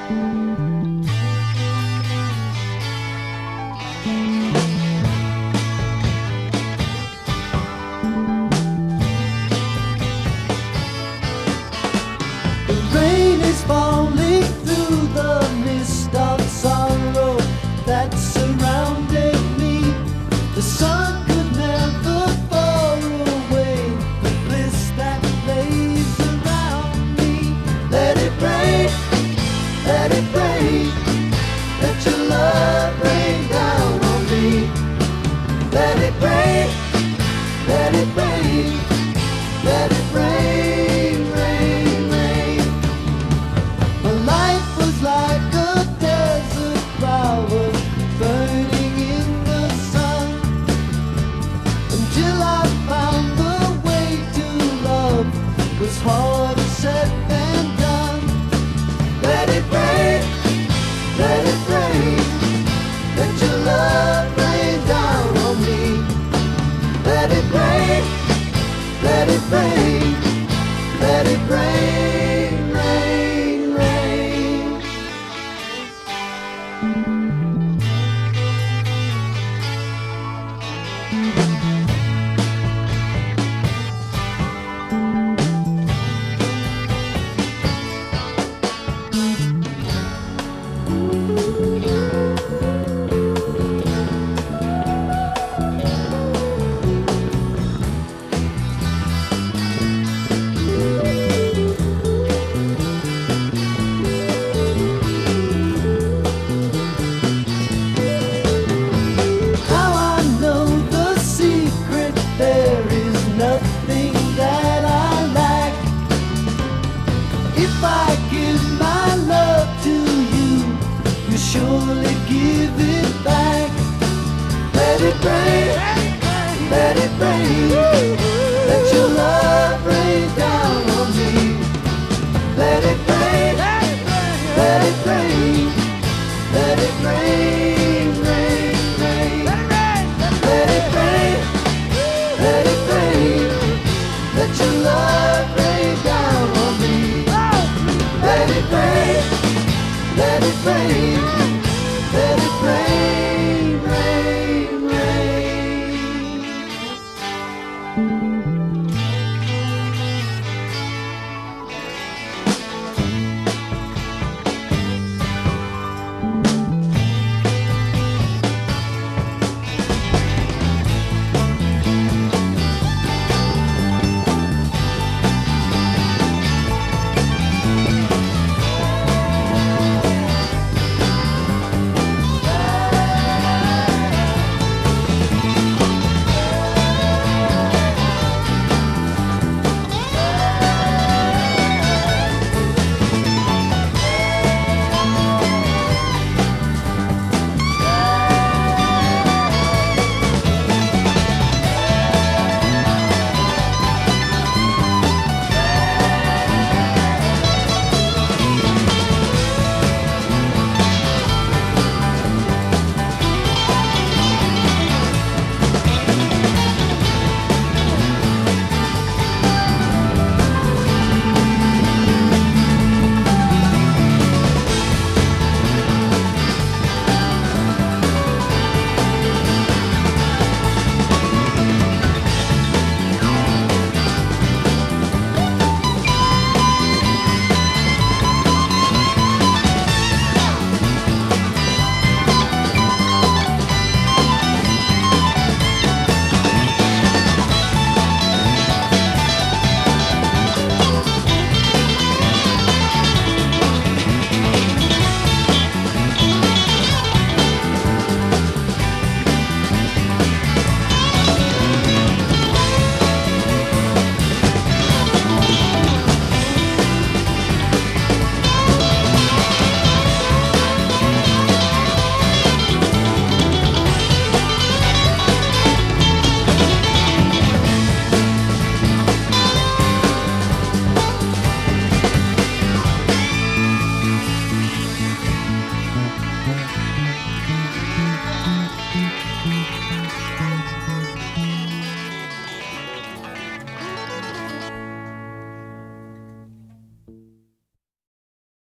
Rain is falling through the mist of sorrow that surrounded me. The sun could never fall away the bliss that lays around me. Let it rain, let it rain, let your love rain down on me. Let it rain, let it rain, let it rain, rain, rain. My life was like a desert flower burning in the sun, until I found the way to love was harder said than done. Let it rain, let it rain, let your love rain down on me. Let it rain, let it rain, let it rain, rain, rain. How I know the secret, there is nothing that I lack. If I give my love to you, you surely give it back. Let it rain, let it rain, let your love rain down